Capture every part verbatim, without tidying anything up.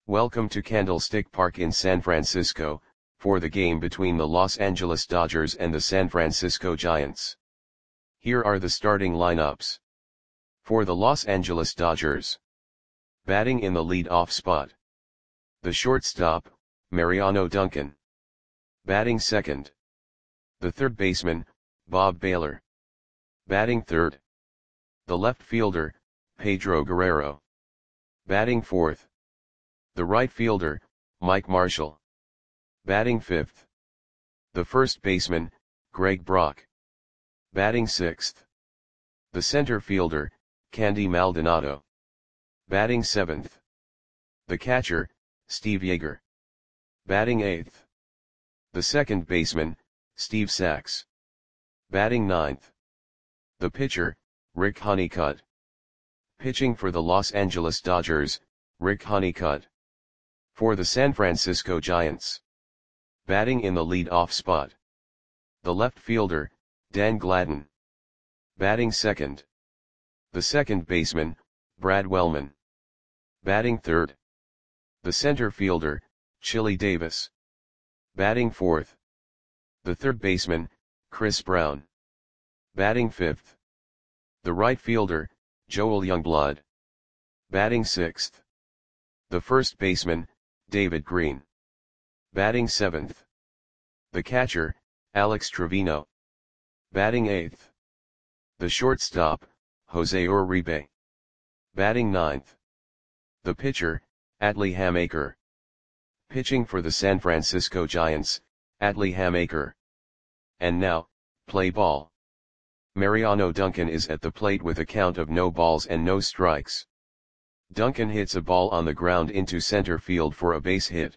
Welcome to Candlestick Park in San Francisco, for the game between the Los Angeles Dodgers and the San Francisco Giants. Here are the starting lineups. For the Los Angeles Dodgers. Batting in the lead-off spot. The shortstop, Mariano Duncan. Batting second. The third baseman, Bob Baylor. Batting third. The left fielder, Pedro Guerrero. Batting fourth. The right fielder, Mike Marshall. Batting fifth. The first baseman, Greg Brock. Batting sixth. The center fielder, Candy Maldonado. Batting seventh. The catcher, Steve Yeager. Batting eighth. The second baseman, Steve Sax. Batting ninth. The pitcher, Rick Honeycutt. Pitching for the Los Angeles Dodgers, Rick Honeycutt. For the San Francisco Giants. Batting in the lead-off spot. The left fielder, Dan Gladden. Batting second. The second baseman, Brad Wellman. Batting third. The center fielder, Chili Davis. Batting fourth. The third baseman, Chris Brown. Batting fifth. The right fielder, Joel Youngblood. Batting sixth. The first baseman, David Green. Batting seventh. The catcher, Alex Trevino. Batting eighth. The shortstop, Jose Uribe. Batting ninth. The pitcher, Atlee Hammaker. Pitching for the San Francisco Giants, Atlee Hammaker. And now, play ball. Mariano Duncan is at the plate with a count of no balls and no strikes. Duncan hits a ball on the ground into center field for a base hit.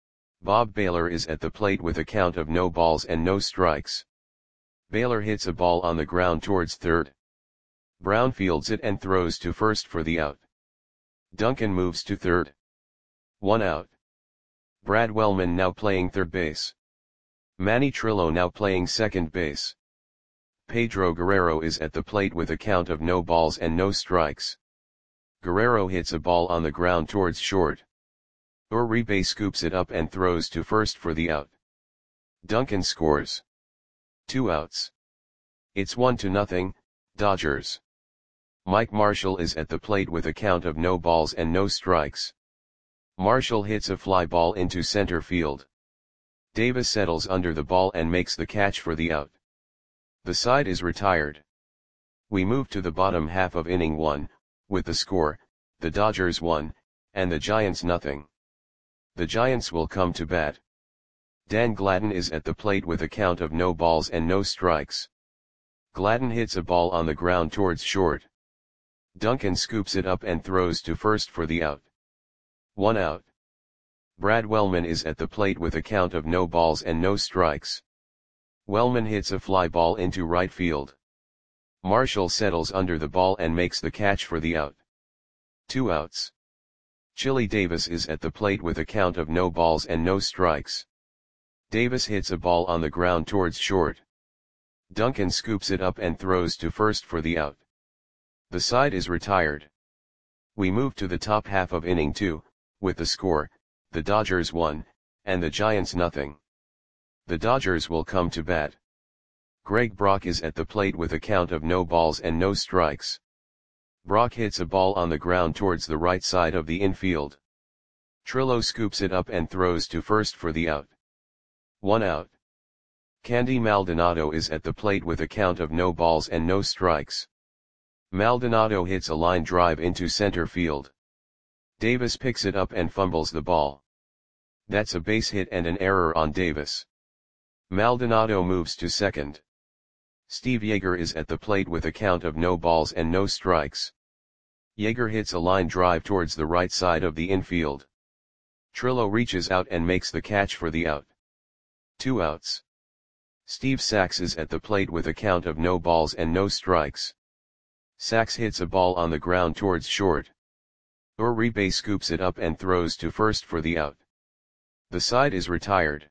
Bob Baylor is at the plate with a count of no balls and no strikes. Baylor hits a ball on the ground towards third. Brown fields it and throws to first for the out. Duncan moves to third. One out. Brad Wellman now playing third base. Manny Trillo now playing second base. Pedro Guerrero is at the plate with a count of no balls and no strikes. Guerrero hits a ball on the ground towards short. Uribe scoops it up and throws to first for the out. Duncan scores. Two outs. It's one to nothing, Dodgers. Mike Marshall is at the plate with a count of no balls and no strikes. Marshall hits a fly ball into center field. Davis settles under the ball and makes the catch for the out. The side is retired. We move to the bottom half of inning one, with the score, the Dodgers one, and the Giants nothing. The Giants will come to bat. Dan Gladden is at the plate with a count of no balls and no strikes. Gladden hits a ball on the ground towards short. Duncan scoops it up and throws to first for the out. One out. Brad Wellman is at the plate with a count of no balls and no strikes. Wellman hits a fly ball into right field. Marshall settles under the ball and makes the catch for the out. Two outs. Chili Davis is at the plate with a count of no balls and no strikes. Davis hits a ball on the ground towards short. Duncan scoops it up and throws to first for the out. The side is retired. We move to the top half of inning two, with the score, the Dodgers one, and the Giants nothing. The Dodgers will come to bat. Greg Brock is at the plate with a count of no balls and no strikes. Brock hits a ball on the ground towards the right side of the infield. Trillo scoops it up and throws to first for the out. One out. Candy Maldonado is at the plate with a count of no balls and no strikes. Maldonado hits a line drive into center field. Davis picks it up and fumbles the ball. That's a base hit and an error on Davis. Maldonado moves to second. Steve Yeager is at the plate with a count of no balls and no strikes. Yeager hits a line drive towards the right side of the infield. Trillo reaches out and makes the catch for the out. Two outs. Steve Sax is at the plate with a count of no balls and no strikes. Sax hits a ball on the ground towards short. Uribe scoops it up and throws to first for the out. The side is retired.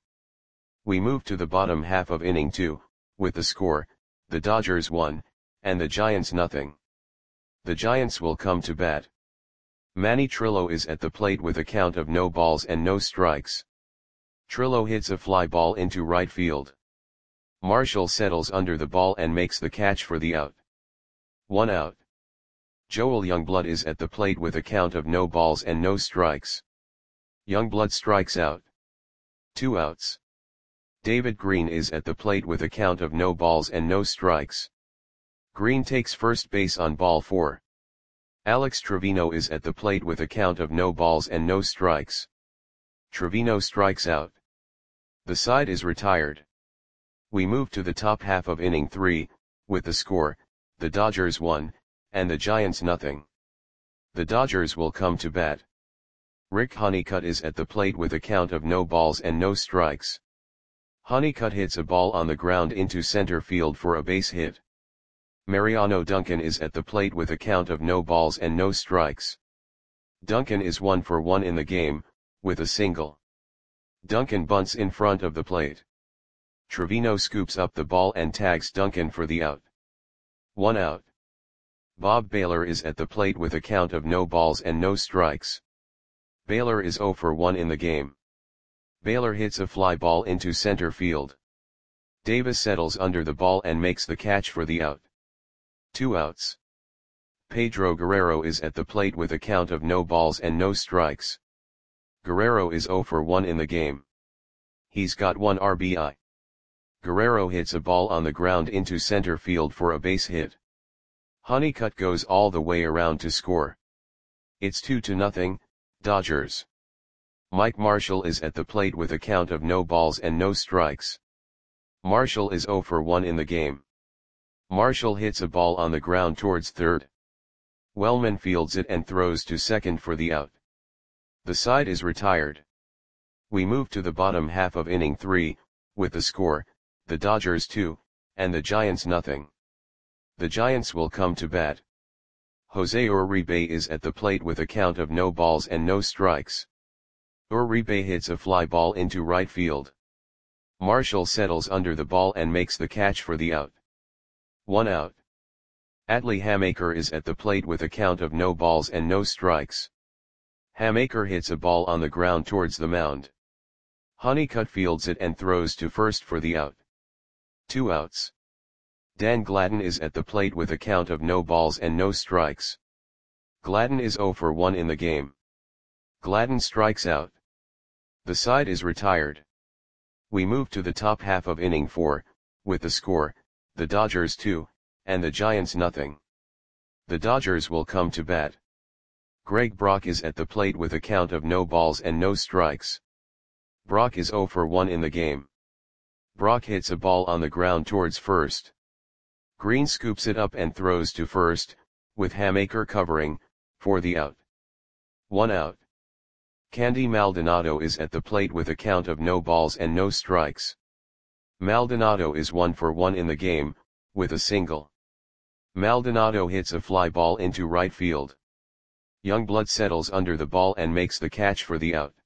We move to the bottom half of inning two, with the score, the Dodgers one, and the Giants nothing. The Giants will come to bat. Manny Trillo is at the plate with a count of no balls and no strikes. Trillo hits a fly ball into right field. Marshall settles under the ball and makes the catch for the out. One out. Joel Youngblood is at the plate with a count of no balls and no strikes. Youngblood strikes out. Two outs. David Green is at the plate with a count of no balls and no strikes. Green takes first base on ball four. Alex Trevino is at the plate with a count of no balls and no strikes. Trevino strikes out. The side is retired. We move to the top half of inning three, with the score, the Dodgers one, and the Giants nothing. The Dodgers will come to bat. Rick Honeycutt is at the plate with a count of no balls and no strikes. Honeycutt hits a ball on the ground into center field for a base hit. Mariano Duncan is at the plate with a count of no balls and no strikes. Duncan is one for one in the game, with a single. Duncan bunts in front of the plate. Trevino scoops up the ball and tags Duncan for the out. One out. Bob Baylor is at the plate with a count of no balls and no strikes. Baylor is zero for one in the game. Baylor hits a fly ball into center field. Davis settles under the ball and makes the catch for the out. Two outs. Pedro Guerrero is at the plate with a count of no balls and no strikes. Guerrero is zero for one in the game. He's got one R B I. Guerrero hits a ball on the ground into center field for a base hit. Honeycutt goes all the way around to score. It's two to nothing, Dodgers. Mike Marshall is at the plate with a count of no balls and no strikes. Marshall is zero for one in the game. Marshall hits a ball on the ground towards third. Wellman fields it and throws to second for the out. The side is retired. We move to the bottom half of inning three, with the score, the Dodgers two, and the Giants nothing. The Giants will come to bat. Jose Uribe is at the plate with a count of no balls and no strikes. Uribe hits a fly ball into right field. Marshall settles under the ball and makes the catch for the out. One out. Atlee Hamaker is at the plate with a count of no balls and no strikes. Hamaker hits a ball on the ground towards the mound. Honeycutt fields it and throws to first for the out. Two outs. Dan Gladden is at the plate with a count of no balls and no strikes. Gladden is zero for one in the game. Gladden strikes out. The side is retired. We move to the top half of inning four, with the score, the Dodgers two, and the Giants nothing. The Dodgers will come to bat. Greg Brock is at the plate with a count of no balls and no strikes. Brock is zero for one in the game. Brock hits a ball on the ground towards first. Green scoops it up and throws to first, with Hamaker covering, for the out. One out. Candy Maldonado is at the plate with a count of no balls and no strikes. Maldonado is one for one in the game, with a single. Maldonado hits a fly ball into right field. Youngblood settles under the ball and makes the catch for the out.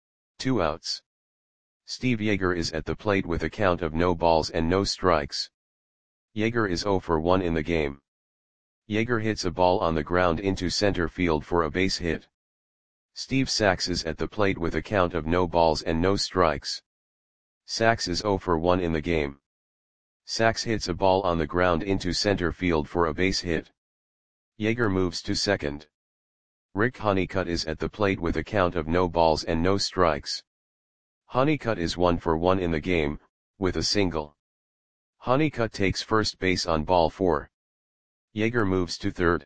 Two outs. Steve Yeager is at the plate with a count of no balls and no strikes. Yeager is zero for one in the game. Yeager hits a ball on the ground into center field for a base hit. Steve Sax is at the plate with a count of no balls and no strikes. Sax is zero for one in the game. Sax hits a ball on the ground into center field for a base hit. Yeager moves to second. Rick Honeycutt is at the plate with a count of no balls and no strikes. Honeycutt is one for one in the game, with a single. Honeycutt takes first base on ball four. Yeager moves to third.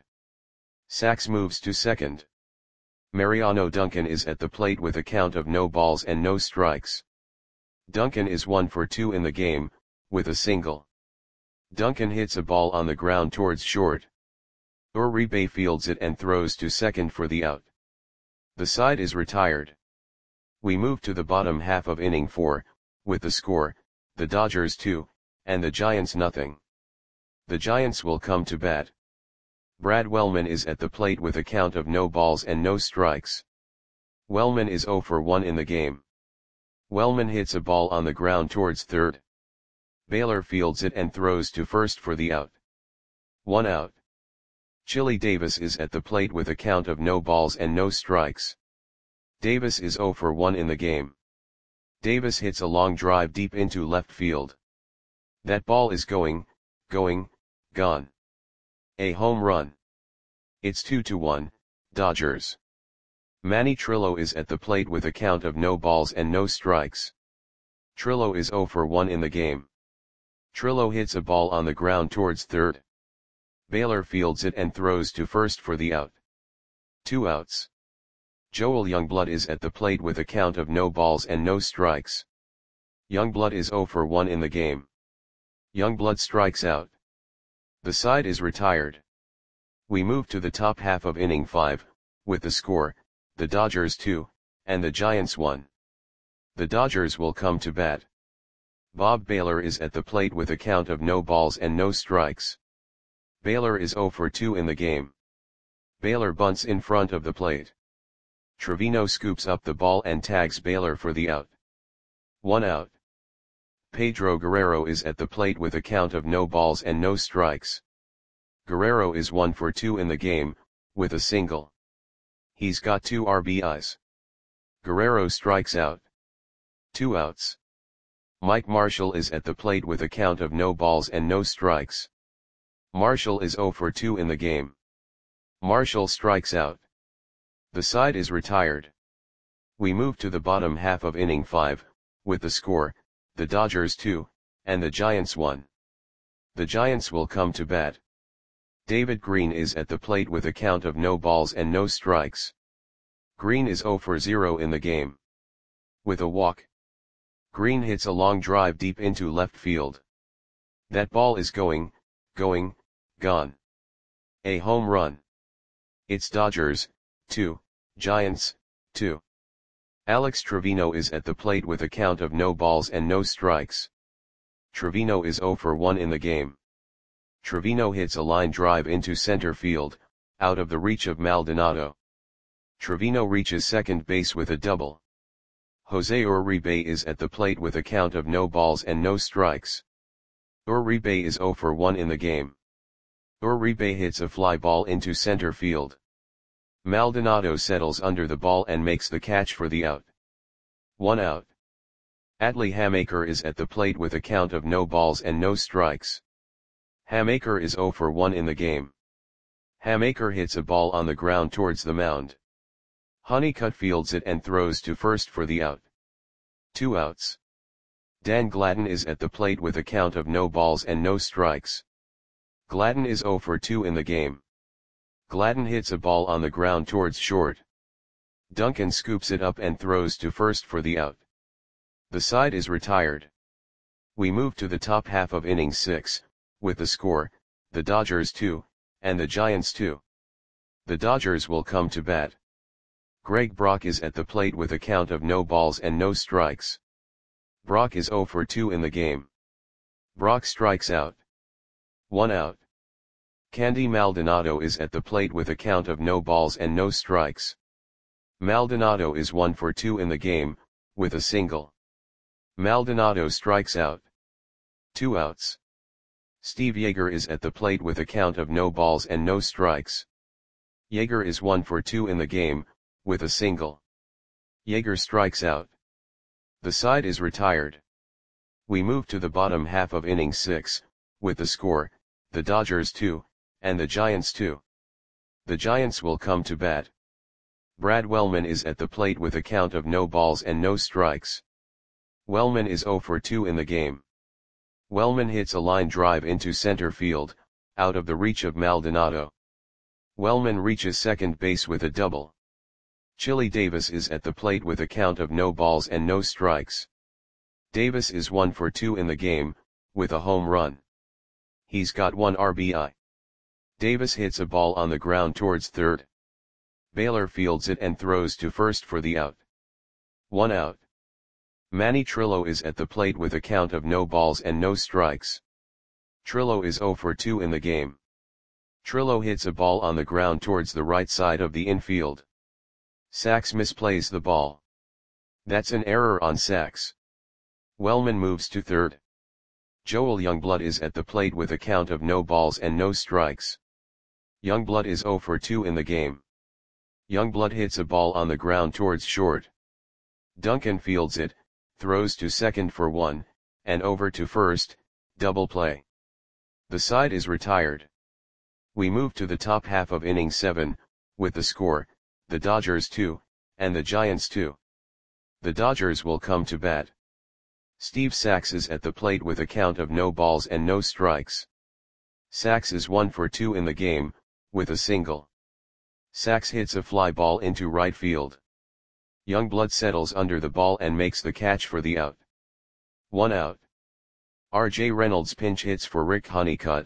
Sax moves to second. Mariano Duncan is at the plate with a count of no balls and no strikes. Duncan is one for two in the game, with a single. Duncan hits a ball on the ground towards short. Uribe fields it and throws to second for the out. The side is retired. We move to the bottom half of inning four, with the score, the Dodgers two, and the Giants nothing. The Giants will come to bat. Brad Wellman is at the plate with a count of no balls and no strikes. Wellman is zero for one in the game. Wellman hits a ball on the ground towards third. Baylor fields it and throws to first for the out. One out. Chili Davis is at the plate with a count of no balls and no strikes. Davis is zero for one in the game. Davis hits a long drive deep into left field. That ball is going, going, gone. A home run. It's two to one, Dodgers. Manny Trillo is at the plate with a count of no balls and no strikes. Trillo is zero for one in the game. Trillo hits a ball on the ground towards third. Baylor fields it and throws to first for the out. Two outs. Joel Youngblood is at the plate with a count of no balls and no strikes. Youngblood is zero for one in the game. Youngblood strikes out. The side is retired. We move to the top half of inning five, with the score, the Dodgers two, and the Giants one. The Dodgers will come to bat. Bob Baylor is at the plate with a count of no balls and no strikes. Baylor is zero for two in the game. Baylor bunts in front of the plate. Trevino scoops up the ball and tags Baylor for the out. One out. Pedro Guerrero is at the plate with a count of no balls and no strikes. Guerrero is one for two in the game, with a single. He's got two R B Is. Guerrero strikes out. Two outs. Mike Marshall is at the plate with a count of no balls and no strikes. Marshall is zero for two in the game. Marshall strikes out. The side is retired. We move to the bottom half of inning five, with the score, the Dodgers two, and the Giants one. The Giants will come to bat. David Green is at the plate with a count of no balls and no strikes. Green is zero for zero in the game. With a walk. Green hits a long drive deep into left field. That ball is going, going, gone. A home run. It's Dodgers, two, Giants, two. Alex Trevino is at the plate with a count of no balls and no strikes. Trevino is zero for one in the game. Trevino hits a line drive into center field, out of the reach of Maldonado. Trevino reaches second base with a double. Jose Uribe is at the plate with a count of no balls and no strikes. Uribe is zero for one in the game. Uribe hits a fly ball into center field. Maldonado settles under the ball and makes the catch for the out. One out. Adley Hamaker is at the plate with a count of no balls and no strikes. Hamaker is zero for one in the game. Hamaker hits a ball on the ground towards the mound. Honeycutt fields it and throws to first for the out. Two outs. Dan Gladden is at the plate with a count of no balls and no strikes. Gladden is zero for two in the game. Gladden hits a ball on the ground towards short. Duncan scoops it up and throws to first for the out. The side is retired. We move to the top half of inning six, with the score, the Dodgers two, and the Giants two. The Dodgers will come to bat. Greg Brock is at the plate with a count of no balls and no strikes. Brock is zero for two in the game. Brock strikes out. One out. Candy Maldonado is at the plate with a count of no balls and no strikes. Maldonado is one for two in the game, with a single. Maldonado strikes out. Two outs. Steve Yeager is at the plate with a count of no balls and no strikes. Yeager is one for two in the game, with a single. Yeager strikes out. The side is retired. We move to the bottom half of inning six, with the score, the Dodgers two, and the Giants two. The Giants will come to bat. Brad Wellman is at the plate with a count of no balls and no strikes. Wellman is zero for two in the game. Wellman hits a line drive into center field, out of the reach of Maldonado. Wellman reaches second base with a double. Chili Davis is at the plate with a count of no balls and no strikes. Davis is one for two in the game, with a home run. He's got one R B I. Davis hits a ball on the ground towards third. Baylor fields it and throws to first for the out. One out. Manny Trillo is at the plate with a count of no balls and no strikes. Trillo is zero for two in the game. Trillo hits a ball on the ground towards the right side of the infield. Sachs misplays the ball. That's an error on Sachs. Wellman moves to third. Joel Youngblood is at the plate with a count of no balls and no strikes. Youngblood is zero for two in the game. Youngblood hits a ball on the ground towards short. Duncan fields it, throws to second for one, and over to first, double play. The side is retired. We move to the top half of inning seven, with the score, the Dodgers two, and the Giants two. The Dodgers will come to bat. Steve Sax is at the plate with a count of no balls and no strikes. Sax is one for two in the game, with a single. Sax hits a fly ball into right field. Youngblood settles under the ball and makes the catch for the out. One out. R J Reynolds pinch hits for Rick Honeycutt.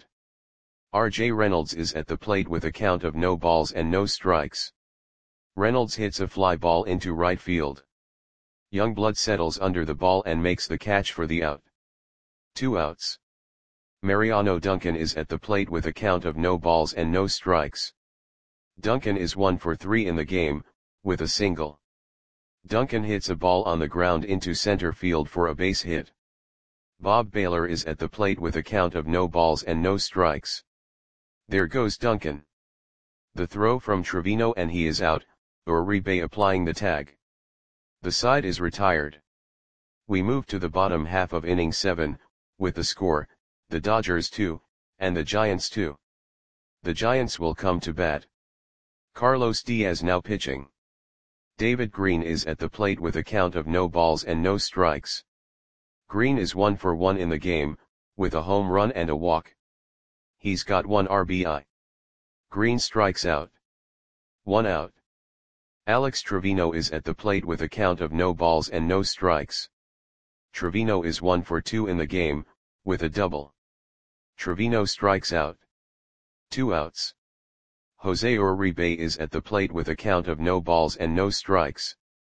R J Reynolds is at the plate with a count of no balls and no strikes. Reynolds hits a fly ball into right field. Youngblood settles under the ball and makes the catch for the out. Two outs. Mariano Duncan is at the plate with a count of no balls and no strikes. Duncan is one for three in the game, with a single. Duncan hits a ball on the ground into center field for a base hit. Bob Baylor is at the plate with a count of no balls and no strikes. There goes Duncan. The throw from Trevino and he is out, Uribe applying the tag. The side is retired. We move to the bottom half of inning seven, with the score, the Dodgers two, and the Giants two. The Giants will come to bat. Carlos Diaz now pitching. David Green is at the plate with a count of no balls and no strikes. Green is one for one in the game, with a home run and a walk. He's got one R B I. Green strikes out. One out. Alex Trevino is at the plate with a count of no balls and no strikes. Trevino is one for two in the game, with a double. Trevino strikes out. Two outs. Jose Uribe is at the plate with a count of no balls and no strikes.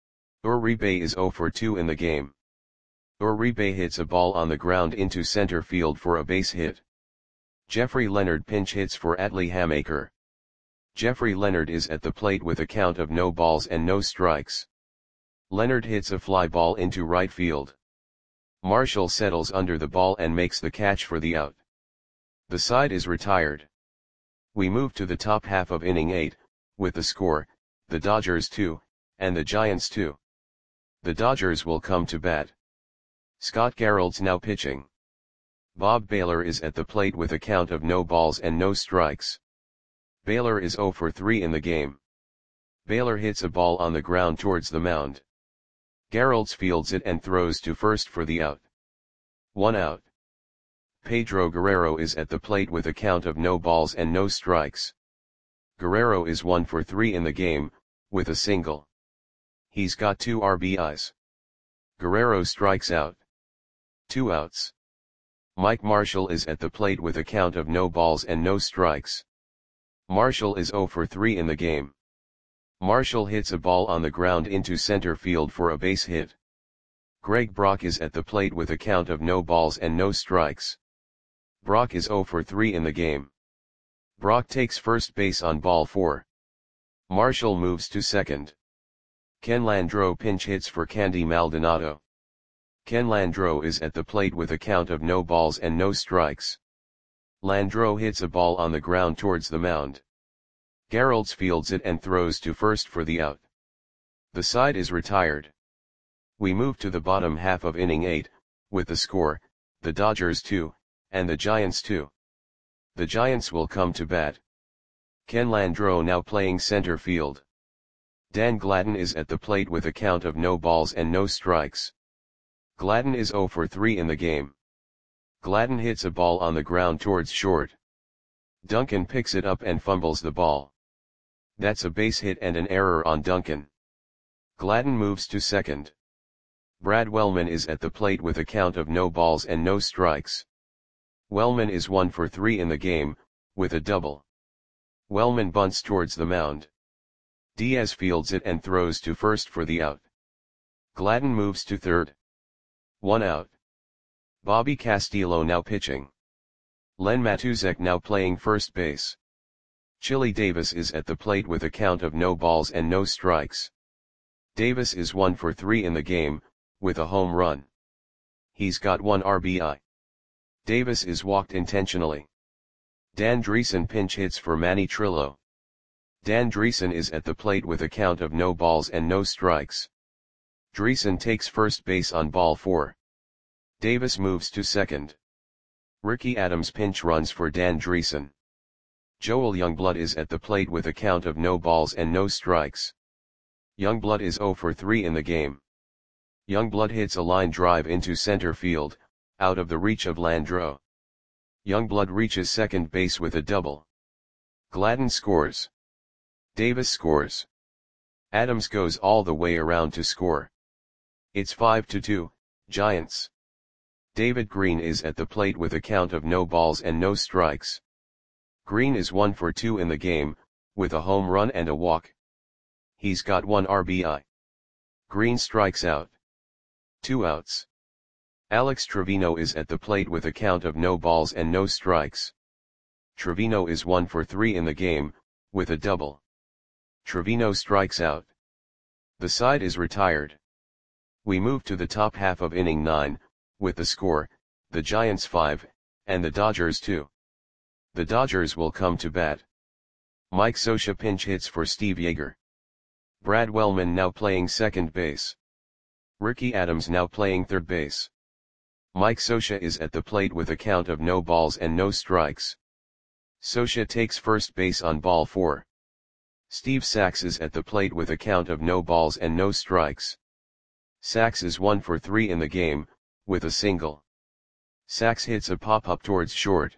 Uribe is zero for two in the game. Uribe hits a ball on the ground into center field for a base hit. Jeffrey Leonard pinch hits for Atlee Hamaker. Jeffrey Leonard is at the plate with a count of no balls and no strikes. Leonard hits a fly ball into right field. Marshall settles under the ball and makes the catch for the out. The side is retired. We move to the top half of inning eight, with the score, the Dodgers two, and the Giants two. The Dodgers will come to bat. Scott Garrelds now pitching. Bob Baylor is at the plate with a count of no balls and no strikes. Baylor is zero for three in the game. Baylor hits a ball on the ground towards the mound. Garrelds fields it and throws to first for the out. One out. Pedro Guerrero is at the plate with a count of no balls and no strikes. Guerrero is one for three in the game, with a single. He's got two R B Is. Guerrero strikes out. Two outs. Mike Marshall is at the plate with a count of no balls and no strikes. Marshall is zero for three in the game. Marshall hits a ball on the ground into center field for a base hit. Greg Brock is at the plate with a count of no balls and no strikes. Brock is zero for three in the game. Brock takes first base on ball four. Marshall moves to second. Ken Landreau pinch hits for Candy Maldonado. Ken Landreau is at the plate with a count of no balls and no strikes. Landreau hits a ball on the ground towards the mound. Garrelds fields it and throws to first for the out. The side is retired. We move to the bottom half of inning eight, with the score, the Dodgers two, and the Giants two. The Giants will come to bat. Ken Landreau now playing center field. Dan Gladden is at the plate with a count of no balls and no strikes. Gladden is zero for three in the game. Gladden hits a ball on the ground towards short. Duncan picks it up and fumbles the ball. That's a base hit and an error on Duncan. Gladden moves to second. Brad Wellman is at the plate with a count of no balls and no strikes. Wellman is one for three in the game, with a double. Wellman bunts towards the mound. Diaz fields it and throws to first for the out. Gladden moves to third. One out. Bobby Castillo now pitching. Len Matuzek now playing first base. Chili Davis is at the plate with a count of no balls and no strikes. Davis is one for three in the game, with a home run. He's got one R B I. Davis is walked intentionally. Dan Driessen pinch hits for Manny Trillo. Dan Driessen is at the plate with a count of no balls and no strikes. Driessen takes first base on ball four. Davis moves to second. Ricky Adams pinch runs for Dan Driessen. Joel Youngblood is at the plate with a count of no balls and no strikes. Youngblood is zero for three in the game. Youngblood hits a line drive into center field, out of the reach of Landreaux. Youngblood reaches second base with a double. Gladden scores. Davis scores. Adams goes all the way around to score. It's five to two, Giants. David Green is at the plate with a count of no balls and no strikes. Green is one for two in the game, with a home run and a walk. He's got one R B I. Green strikes out. Two outs. Alex Trevino is at the plate with a count of no balls and no strikes. Trevino is one for three in the game, with a double. Trevino strikes out. The side is retired. We move to the top half of inning nine, with the score, the Giants five, and the Dodgers two. The Dodgers will come to bat. Mike Scioscia pinch hits for Steve Yeager. Brad Wellman now playing second base. Ricky Adams now playing third base. Mike Scioscia is at the plate with a count of no balls and no strikes. Scioscia takes first base on ball four. Steve Sax is at the plate with a count of no balls and no strikes. Sax is one for three in the game, with a single. Sax hits a pop-up towards short.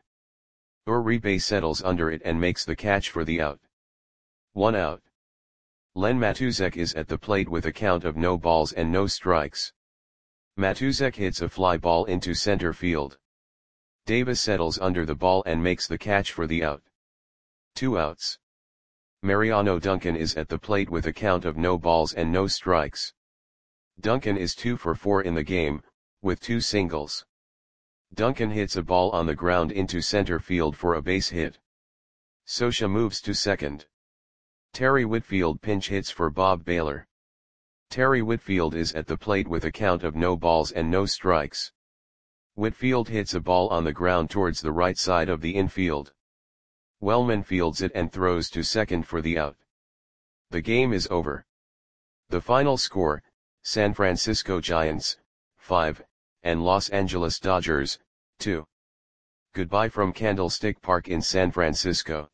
Uribe settles under it and makes the catch for the out. One out. Len Matuzek is at the plate with a count of no balls and no strikes. Matuzek hits a fly ball into center field. Davis settles under the ball and makes the catch for the out. Two outs. Mariano Duncan is at the plate with a count of no balls and no strikes. Duncan is two for four in the game, with two singles. Duncan hits a ball on the ground into center field for a base hit. Scioscia moves to second. Terry Whitfield pinch hits for Bob Baylor. Terry Whitfield is at the plate with a count of no balls and no strikes. Whitfield hits a ball on the ground towards the right side of the infield. Wellman fields it and throws to second for the out. The game is over. The final score, San Francisco Giants, five, and Los Angeles Dodgers, two. Goodbye from Candlestick Park in San Francisco.